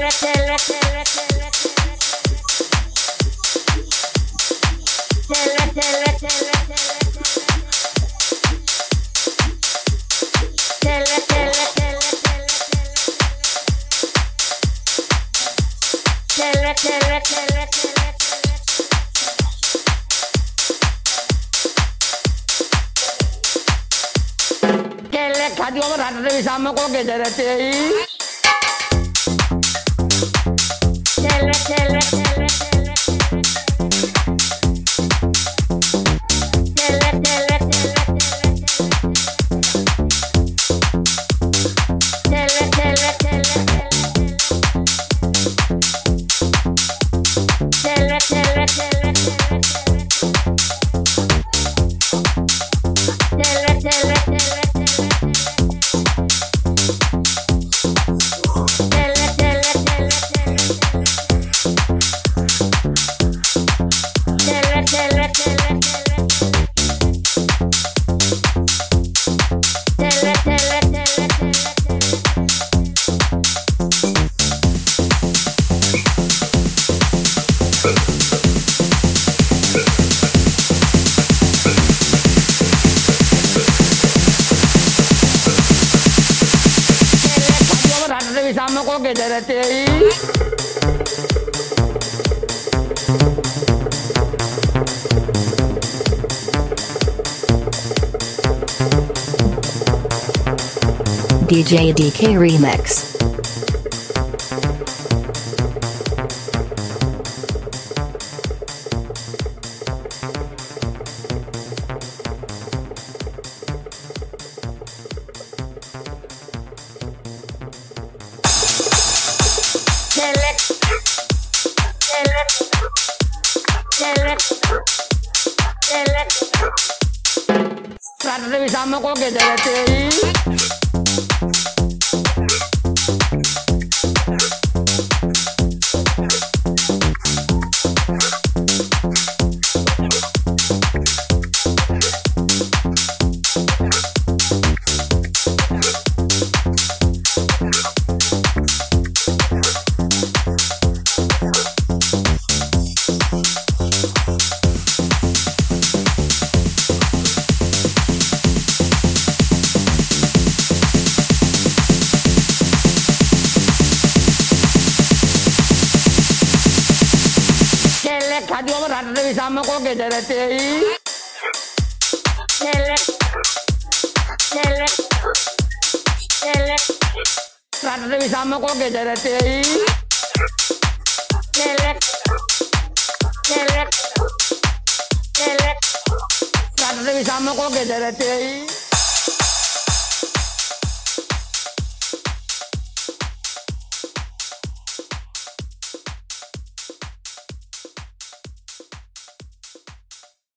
Hadi olur hadi bisa mau kok dari TI. Bisa mau kok dari TI. DJ DK Remix. Rata bisa mau kok dari TI. Hadi olur hadi bisa mau kok dari TI. Rata bisa mau kok dari TI. Rata bisa mau kok dari TI.